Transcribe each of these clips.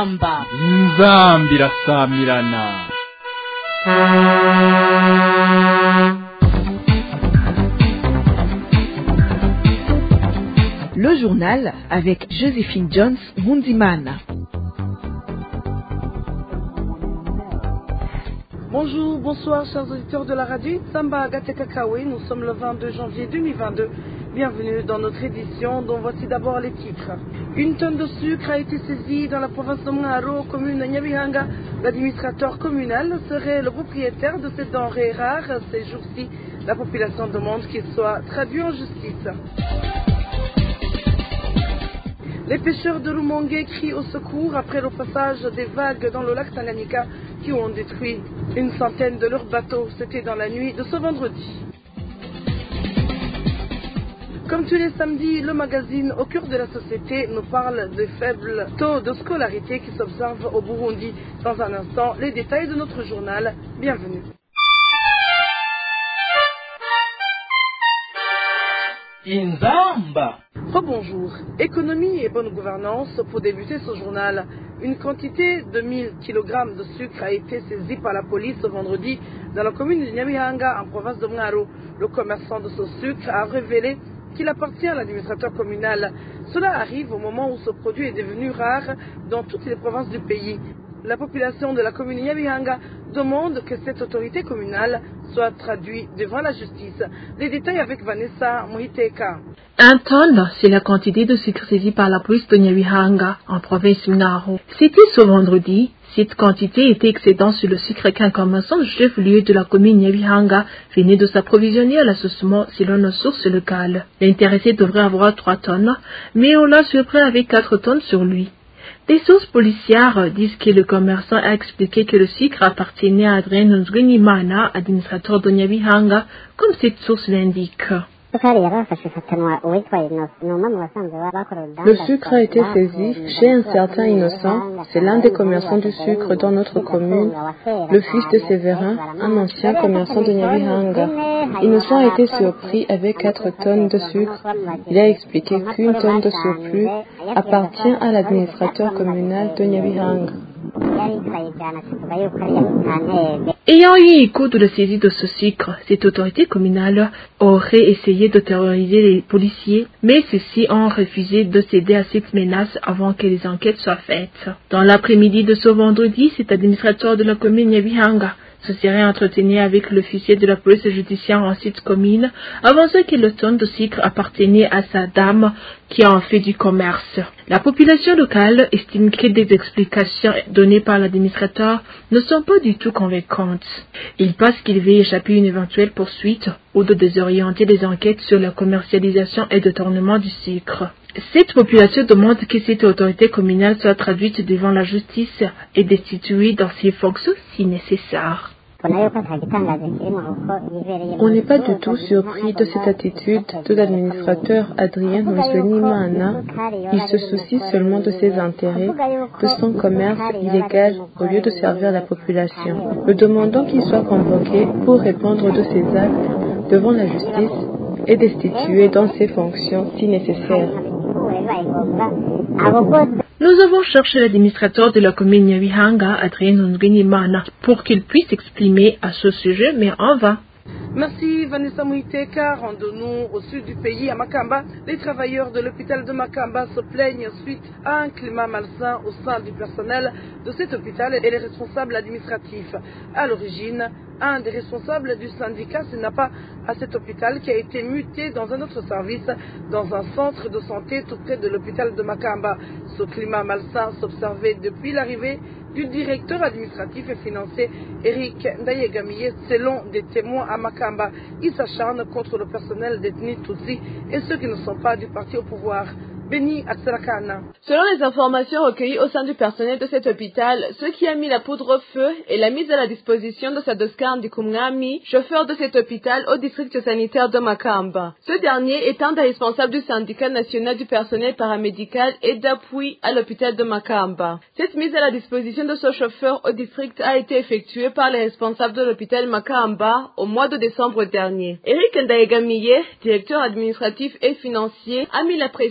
inzamba irasamirana. Le journal avec Joséphine Jones Mundimana. Bonjour, bonsoir chers auditeurs de la radio Samba Gatekakawe, nous sommes le 22 janvier 2022. Bienvenue dans notre édition dont voici d'abord les titres. Une tonne de sucre a été saisie dans la province de Mwaro, commune de Nyabihanga. L'administrateur communal serait le propriétaire de cette denrée rare. Ces jours-ci, la population demande qu'il soit traduit en justice. Les pêcheurs de Rumongue crient au secours après le passage des vagues dans le lac Tanganyika qui ont détruit une centaine de leurs bateaux. C'était dans la nuit de ce vendredi. Comme tous les samedis, le magazine Au cœur de la société nous parle des faibles taux de scolarité qui s'observent au Burundi. Dans un instant, les détails de notre journal. Bienvenue. Inzamba. Rebonjour. Économie et bonne gouvernance pour débuter ce journal. Une quantité de 1000 kg de sucre a été saisie par la police ce vendredi dans la commune de Nyabihanga en province de Mwaro. Le commerçant de ce sucre a révélé qu'il appartient à l'administrateur communal. Cela arrive au moment où ce produit est devenu rare dans toutes les provinces du pays. La population de la commune de Nyabihanga demande que cette autorité communale soit traduite devant la justice. Les détails avec Vanessa Muhiteka. 1 tonne, c'est la quantité de sucre saisie par la police de Nyabihanga en province Mwaro. C'était ce vendredi. Cette quantité était excédente sur le sucre qu'un commerçant du chef-lieu de la commune Nyabihanga venait de s'approvisionner à l'association selon nos sources locales. L'intéressé devrait avoir 3 tonnes, mais on l'a surpris avec 4 tonnes sur lui. Des sources policières disent que le commerçant a expliqué que le sucre appartenait à Adrien Nzwenimana, administrateur de Nyabihanga, comme cette source l'indique. Le sucre a été saisi chez un certain Innocent, c'est l'un des commerçants du sucre dans notre commune, le fils de Séverin, un ancien commerçant de Nyabihanga. Innocent a été surpris avec 4 tonnes de sucre. Il a expliqué qu'une tonne de surplus appartient à l'administrateur communal de Nyabihanga. Ayant eu écho de la saisie de ce sucre, cette autorité communale aurait essayé de terroriser les policiers, mais ceux-ci ont refusé de céder à cette menace avant que les enquêtes soient faites. Dans l'après-midi de ce vendredi, cet administrateur de la commune Nyabihanga se serait entretenu avec l'officier de la police judiciaire en cette commune, avançant que le tonne de sucre appartenait à sa dame qui en fait du commerce. La population locale estime que des explications données par l'administrateur ne sont pas du tout convaincantes. Il pense qu'il va échapper à une éventuelle poursuite ou de désorienter les enquêtes sur la commercialisation et détournement du sucre. Cette population demande que cette autorité communale soit traduite devant la justice et destituée dans ses fonctions si nécessaire. On n'est pas du tout surpris de cette attitude de l'administrateur Adrien Nzwenimana. Il se soucie seulement de ses intérêts, de son commerce illégal au lieu de servir la population. Nous demandons qu'il soit convoqué pour répondre de ses actes devant la justice et destitué dans ses fonctions si nécessaire. Nous avons cherché l'administrateur de la commune Nyabihanga, Adrien Nzwenimana, pour qu'il puisse s'exprimer à ce sujet, mais en vain. Merci Vanessa Muhiteka. Rendons-nous au sud du pays, à Makamba. Les travailleurs de l'hôpital de Makamba se plaignent suite à un climat malsain au sein du personnel de cet hôpital et les responsables administratifs. À l'origine, un des responsables du syndicat SENAPA à cet hôpital qui a été muté dans un autre service, dans un centre de santé tout près de l'hôpital de Makamba. Ce climat malsain s'observait depuis l'arrivée du directeur administratif et financier Eric Ndayegamiye, selon des témoins à Makamba. Il s'acharne contre le personnel détenu Tutsi et ceux qui ne sont pas du parti au pouvoir. Béni Aksarakana. Selon les informations recueillies au sein du personnel de cet hôpital, ce qui a mis la poudre au feu est la mise à la disposition de Sadoskar Ndikumwami, chauffeur de cet hôpital au district sanitaire de Makamba. Ce dernier est un des responsables du syndicat national du personnel paramédical et d'appui à l'hôpital de Makamba. Cette mise à la disposition de ce chauffeur au district a été effectuée par les responsables de l'hôpital Makamba au mois de décembre dernier. Eric Ndayegamiye, directeur administratif et financier, a mis la pression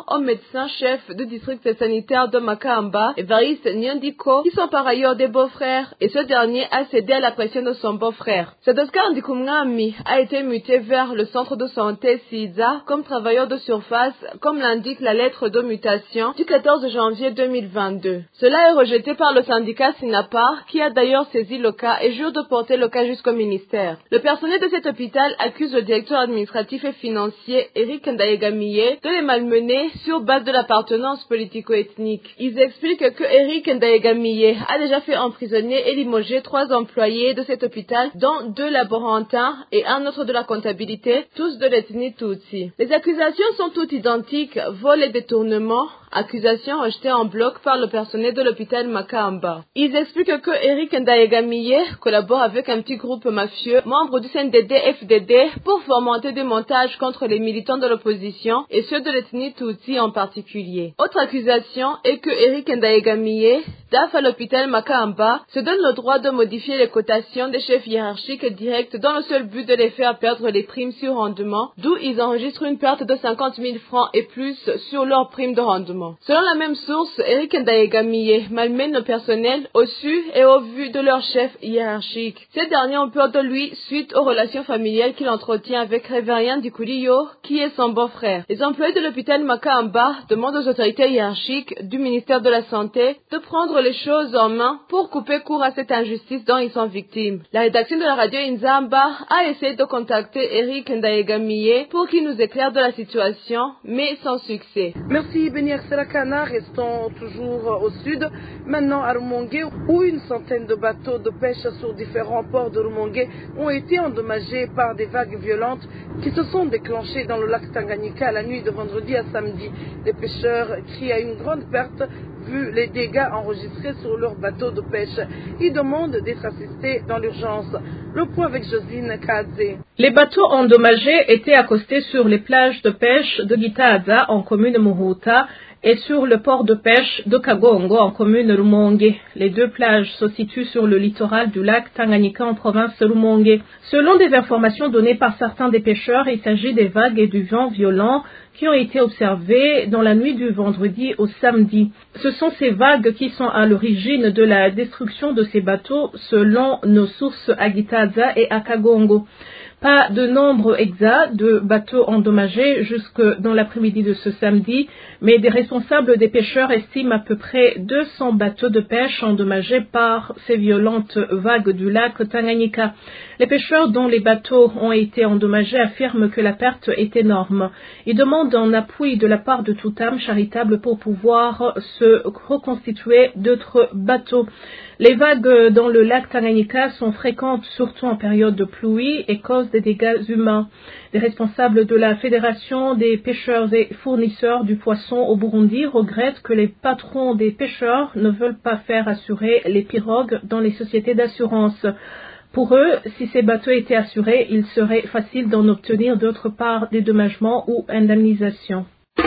au médecin-chef du district sanitaire de Makamba, Evariste Nyandiko, qui sont par ailleurs des beaux-frères, et ce dernier a cédé à la pression de son beau-frère. Oscar Ndikumwami a été muté vers le centre de santé Siza comme travailleur de surface, comme l'indique la lettre de mutation du 14 janvier 2022. Cela est rejeté par le syndicat Sinapar, qui a d'ailleurs saisi le cas et jure de porter le cas jusqu'au ministère. Le personnel de cet hôpital accuse le directeur administratif et financier Eric Ndaegamiye de les malmener sur base de l'appartenance politico-ethnique. Ils expliquent que Eric Ndaegamiye a déjà fait emprisonner et limoger 3 employés de cet hôpital, dont 2 laborantins et un autre de la comptabilité, tous de l'ethnie Tutsi. Les accusations sont toutes identiques, vol et détournement, accusations rejetées en bloc par le personnel de l'hôpital Makamba. Ils expliquent que Eric Ndaegamiye collabore avec un petit groupe mafieux, membre du CNDD-FDD, pour fomenter des montages contre les militants de l'opposition et ceux de l'ethnie Tutsi en particulier. Autre accusation est que Eric Ndaegamiye, DAF à l'hôpital Makamba, se donne le droit de modifier les cotations des chefs hiérarchiques directs dans le seul but de les faire perdre les primes sur rendement, d'où ils enregistrent une perte de 50 000 francs et plus sur leurs primes de rendement. Selon la même source, Eric Ndaegamiye malmène le personnel au su et au vu de leur chef hiérarchique. Ces derniers ont peur de lui suite aux relations familiales qu'il entretient avec Révérien Dikuliyo, qui est son beau-frère. Les employés de l'hôpital Makamba demandent aux autorités hiérarchiques du ministère de la Santé de prendre les choses en main pour couper court à cette injustice dont ils sont victimes. La rédaction de la radio Inzamba a essayé de contacter Eric Ndaegamiye pour qu'il nous éclaire de la situation, mais sans succès. Merci Benir Selakana, restons toujours au sud, maintenant à Rumongue, où une centaine de bateaux de pêche sur différents ports de Rumongue ont été endommagés par des vagues violentes qui se sont déclenchées dans le lac Tanganyika la nuit de vendredi à samedi. Les pêcheurs crient à une grande perte vu les dégâts enregistrés sur leurs bateaux de pêche. Ils demandent d'être assistés dans l'urgence. Le point avec Josine Kadze. Les bateaux endommagés étaient accostés sur les plages de pêche de Gitaza en commune Muhuta et sur le port de pêche de Kagongo en commune Rumongue. Les 2 plages se situent sur le littoral du lac Tanganyika en province de Rumongue. Selon des informations données par certains des pêcheurs, il s'agit des vagues et du vent violent qui ont été observées dans la nuit du vendredi au samedi. Ce sont ces vagues qui sont à l'origine de la destruction de ces bateaux selon nos sources à Gitaza et à Kagongo. Pas de nombre exact de bateaux endommagés jusque dans l'après-midi de ce samedi, mais des responsables des pêcheurs estiment à peu près 200 bateaux de pêche endommagés par ces violentes vagues du lac Tanganyika. Les pêcheurs dont les bateaux ont été endommagés affirment que la perte est énorme. Ils demandent un appui de la part de toute âme charitable pour pouvoir se reconstituer d'autres bateaux. Les vagues dans le lac Tanganyika sont fréquentes surtout en période de pluie et causent des dégâts humains. Les responsables de la Fédération des pêcheurs et fournisseurs du poisson au Burundi regrettent que les patrons des pêcheurs ne veulent pas faire assurer les pirogues dans les sociétés d'assurance. Pour eux, si ces bateaux étaient assurés, il serait facile d'en obtenir d'autre part dédommagement ou indemnisation.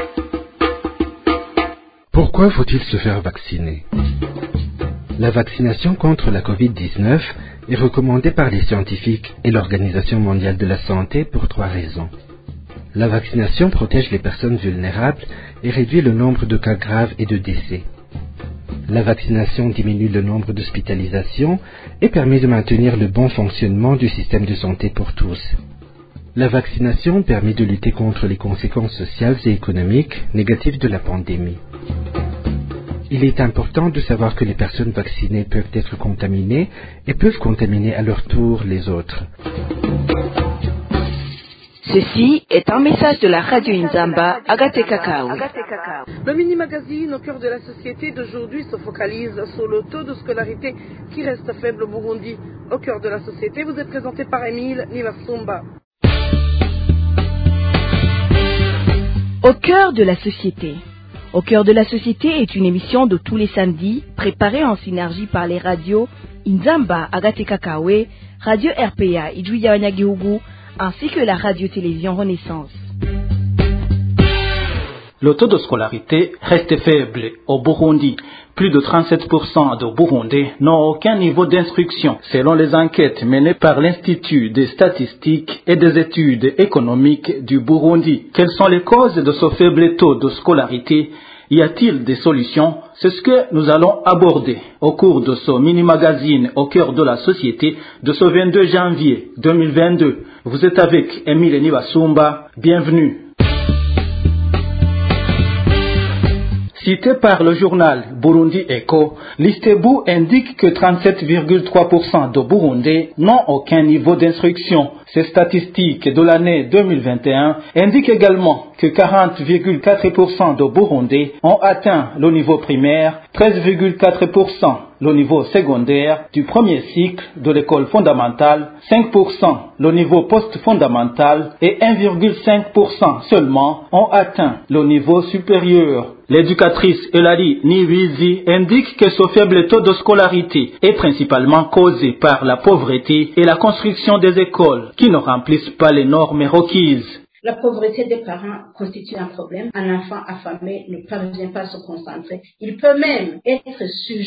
Pourquoi faut-il se faire vacciner ? La vaccination contre la Covid-19 est recommandée par les scientifiques et l'Organisation mondiale de la santé pour 3 raisons. La vaccination protège les personnes vulnérables et réduit le nombre de cas graves et de décès. La vaccination diminue le nombre d'hospitalisations et permet de maintenir le bon fonctionnement du système de santé pour tous. La vaccination permet de lutter contre les conséquences sociales et économiques négatives de la pandémie. Il est important de savoir que les personnes vaccinées peuvent être contaminées et peuvent contaminer à leur tour les autres. Ceci est un message de la radio Inzamba, Agate Kakao. Le mini-magazine au cœur de la société d'aujourd'hui se focalise sur le taux de scolarité qui reste faible au Burundi. Au cœur de la société vous est présenté par Émile Niversumba. Au cœur de la société. Au cœur de la société est une émission de tous les samedis, préparée en synergie par les radios Inzamba, Agate Kakawe, Radio RPA, Ijuya Wanyagihugu, ainsi que la radio-télévision Renaissance. Le taux de scolarité reste faible au Burundi. Plus de 37% de Burundais n'ont aucun niveau d'instruction, selon les enquêtes menées par l'Institut des statistiques et des études économiques du Burundi. Quelles sont les causes de ce faible taux de scolarité? Y a-t-il des solutions? C'est ce que nous allons aborder au cours de ce mini-magazine au cœur de la société de ce 22 janvier 2022. Vous êtes avec Emile Nibasumba. Bienvenue. Cité par le journal Burundi Echo, l'Istebu indique que 37,3% de Burundais n'ont aucun niveau d'instruction. Ces statistiques de l'année 2021 indiquent également que 40,4% de Burundais ont atteint le niveau primaire, 13,4% le niveau secondaire du premier cycle de l'école fondamentale, 5% le niveau post-fondamental et 1,5% seulement ont atteint le niveau supérieur. L'éducatrice Elali Niwizi indique que ce faible taux de scolarité est principalement causé par la pauvreté et la construction des écoles qui ne remplissent pas les normes requises. La pauvreté des parents constitue un problème. Un enfant affamé ne parvient pas à se concentrer. Il peut même être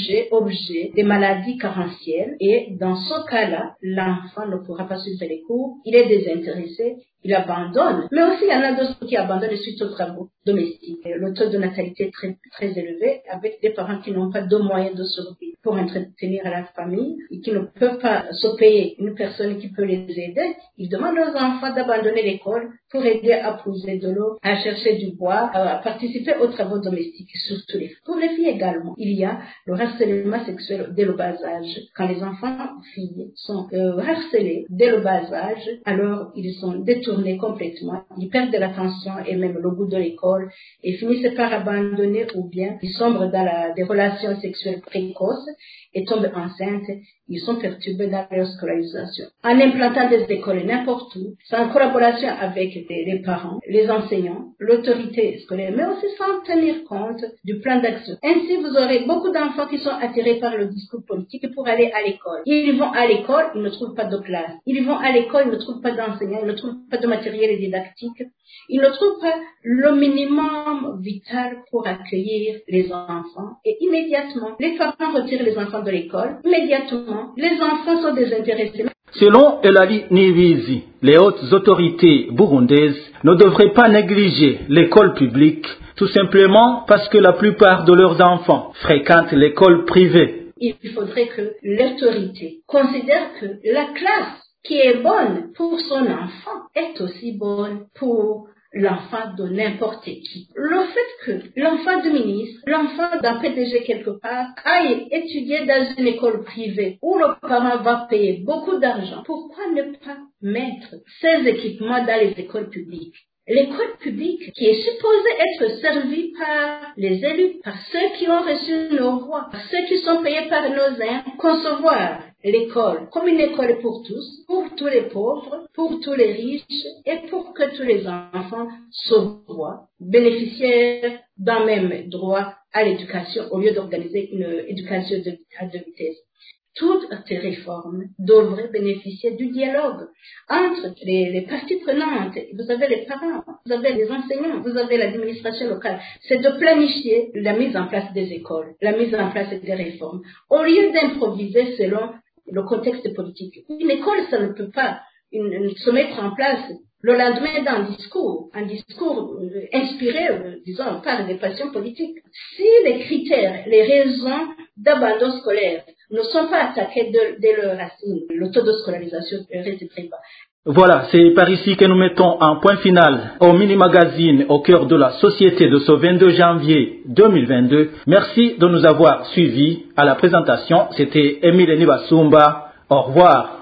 objet des maladies carentielles et dans ce cas-là, l'enfant ne pourra pas suivre les cours, il est désintéressé, il abandonne. Mais aussi, il y en a d'autres qui abandonnent suite aux travaux domestiques. Le taux de natalité est très, très élevé avec des parents qui n'ont pas de moyens de survie pour entretenir la famille et qui ne peuvent pas se payer une personne qui peut les aider. Ils demandent aux enfants d'abandonner l'école pour aider à poser de l'eau, à chercher du bois, à participer aux travaux domestiques, surtout les filles. Pour les filles également, il y a le harcèlement sexuel dès le bas âge. Quand les enfants filles sont harcelés dès le bas âge, alors ils sont détournés complètement, ils perdent de l'attention et même le goût de l'école et finissent par abandonner ou bien ils sombrent dans des relations sexuelles précoces et tombent enceintes, ils sont perturbés dans leur scolarisation. En implantant des écoles n'importe où, c'est en collaboration avec les parents, les enseignants, l'autorité scolaire, mais aussi sans tenir compte du plan d'action. Ainsi, vous aurez beaucoup d'enfants qui sont attirés par le discours politique pour aller à l'école. Ils vont à l'école, ils ne trouvent pas de classe. Ils vont à l'école, ils ne trouvent pas d'enseignants, ils ne trouvent pas de matériel didactique. Ils ne trouvent pas le minimum vital pour accueillir les enfants. Et immédiatement, les parents retirent les enfants de l'école. Immédiatement, les enfants sont désintéressés. Selon Elali Niwizi, les hautes autorités burundaises ne devraient pas négliger l'école publique, tout simplement parce que la plupart de leurs enfants fréquentent l'école privée. Il faudrait que l'autorité considère que la classe qui est bonne pour son enfant est aussi bonne pour l'enfant de n'importe qui. Le fait que l'enfant du ministre, l'enfant d'un PDG quelque part, aille étudier dans une école privée où le parent va payer beaucoup d'argent, pourquoi ne pas mettre ces équipements dans les écoles publiques? L'école publique qui est supposée être servie par les élus, par ceux qui ont reçu nos voix, par ceux qui sont payés par nos impôts, concevoir l'école comme une école pour tous les pauvres, pour tous les riches et pour que tous les enfants se voient bénéficiaires d'un même droit à l'éducation au lieu d'organiser une éducation à deux vitesses. Toutes ces réformes devraient bénéficier du dialogue entre les parties prenantes. Vous avez les parents, vous avez les enseignants, vous avez l'administration locale. C'est de planifier la mise en place des écoles, la mise en place des réformes, au lieu d'improviser selon le contexte politique. Une école, ça ne peut pas se mettre en place le lendemain d'un discours, un discours inspiré, disons, par des passions politiques. Si les critères, les raisons d'abandon scolaire ne sont pas attaqués dès leur racine, le taux de scolarisation reste très bas. Voilà, c'est par ici que nous mettons un point final au mini-magazine au cœur de la société de ce 22 janvier 2022. Merci de nous avoir suivis. À la présentation, c'était Emile Nibasumba. Au revoir.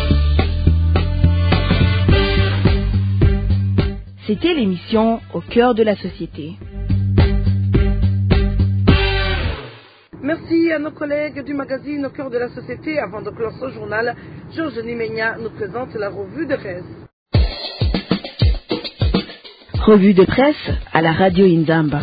C'était l'émission Au cœur de la société. Merci à nos collègues du magazine Au cœur de la société. Avant de clore ce journal, Georges Nimenya nous présente la revue de presse. Revue de presse à la radio Inzamba.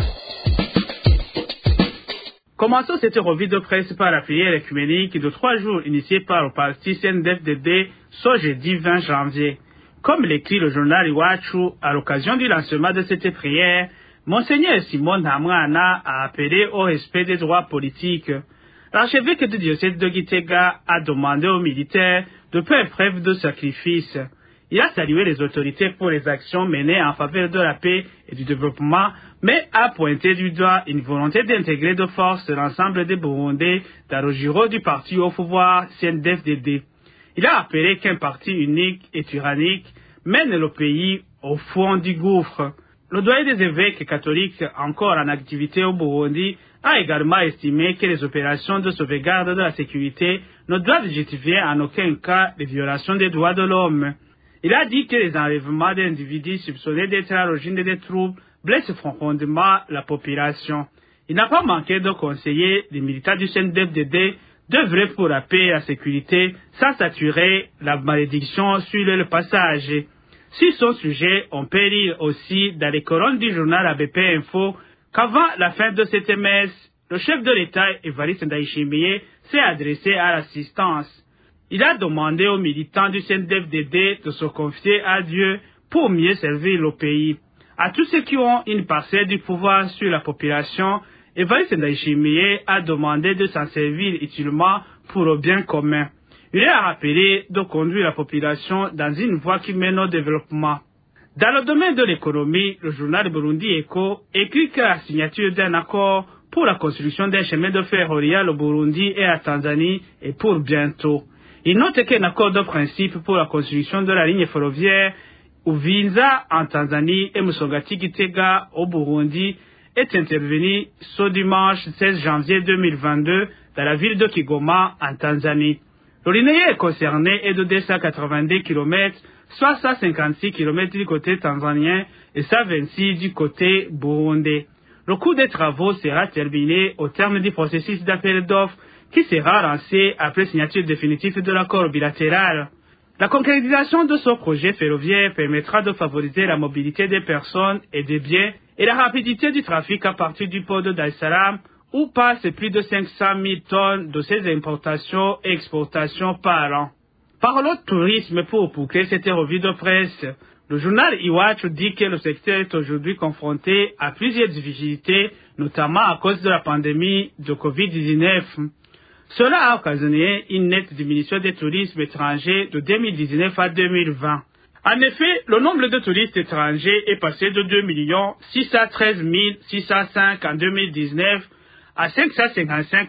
Commençons cette revue de presse par la prière écuménique de 3 jours initiée par le parti CNDD-FDD ce jeudi 20 janvier. Comme l'écrit le journal Iwachu, à l'occasion du lancement de cette prière, Monseigneur Simon Ntamwana a appelé au respect des droits politiques. L'archevêque du diocèse de Gitega a demandé aux militaires de faire preuve de sacrifice. Il a salué les autorités pour les actions menées en faveur de la paix et du développement, mais a pointé du doigt une volonté d'intégrer de force l'ensemble des Burundais dans le giro du parti au pouvoir CNDF-DD. Il a appelé qu'un parti unique et tyrannique mène le pays au fond du gouffre. Le doyen des évêques catholiques, encore en activité au Burundi, a également estimé que les opérations de sauvegarde de la sécurité ne doivent justifier en aucun cas les violations des droits de l'homme. Il a dit que les enlèvements d'individus soupçonnés d'être à l'origine des troubles blessent profondément la population. Il n'a pas manqué de conseiller les militants du CNDF-DD d'œuvrer pour la paix et la sécurité sans saturer la malédiction sur le passage. Sur son sujet, on peut lire aussi dans les colonnes du journal ABP Info qu'avant la fin de cette messe, le chef de l'État, Évariste Ndayishimiye, s'est adressé à l'assistance. Il a demandé aux militants du CNDF-DD de se confier à Dieu pour mieux servir le pays. À tous ceux qui ont une parcelle du pouvoir sur la population, Évariste Ndayishimiye a demandé de s'en servir utilement pour le bien commun. Il a rappelé de conduire la population dans une voie qui mène au développement. Dans le domaine de l'économie, le journal Burundi Echo écrit que la signature d'un accord pour la construction d'un chemin de fer reliant le Burundi et la Tanzanie est pour bientôt. Il note qu'un accord de principe pour la construction de la ligne ferroviaire Uvinza en Tanzanie et Musongati-Gitega au Burundi est intervenu ce dimanche 16 janvier 2022 dans la ville de Kigoma en Tanzanie. Le linéaire concerné est de 290 km, soit 156 km du côté tanzanien et 126 du côté burundais. Le coût des travaux sera terminé au terme du processus d'appel d'offres qui sera lancé après signature définitive de l'accord bilatéral. La concrétisation de ce projet ferroviaire permettra de favoriser la mobilité des personnes et des biens et la rapidité du trafic à partir du port de Dar es Salaam où passent plus de 500 000 tonnes de ces importations et exportations par an. Parlons de tourisme pour boucler cette revue de presse. Le journal Iwachu dit que le secteur est aujourd'hui confronté à plusieurs difficultés, notamment à cause de la pandémie de Covid-19. Cela a occasionné une nette diminution des touristes étrangers de 2019 à 2020. En effet, le nombre de touristes étrangers est passé de 2 613 605 en 2019 à 555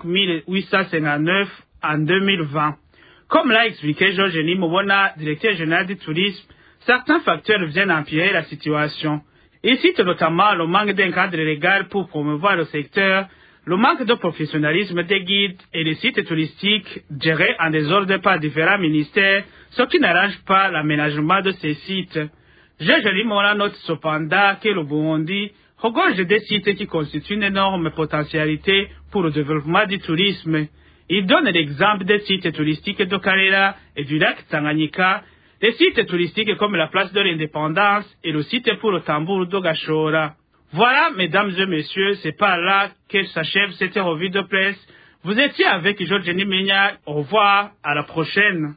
859 en 2020. Comme l'a expliqué Georges Mobona, directeur général du tourisme, certains facteurs viennent empirer la situation. Il cite notamment le manque d'un cadre légal pour promouvoir le secteur, le manque de professionnalisme des guides et les sites touristiques gérés en désordre par différents ministères, ce qui n'arrange pas l'aménagement de ces sites. Georges Mobona note cependant que le Burundi regorge des sites qui constituent une énorme potentialité pour le développement du tourisme. Il donne l'exemple des sites touristiques de Karela et du lac Tanganyika, des sites touristiques comme la place de l'Indépendance et le site pour le tambour de Gashora. Voilà, mesdames et messieurs, c'est par là que s'achève cette revue de presse. Vous étiez avec Georges Menya. Au revoir, à la prochaine.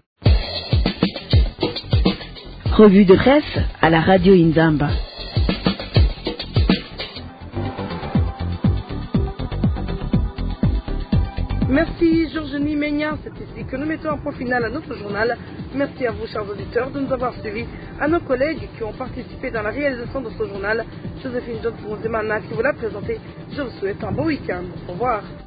Revue de presse à la radio Inzamba. Merci Georges Nimenia, c'est ici que nous mettons un point final à notre journal. Merci à vous chers auditeurs de nous avoir suivis, à nos collègues qui ont participé dans la réalisation de ce journal. Joséphine John qui vous l'a présenté. Je vous souhaite un bon week-end. Au revoir.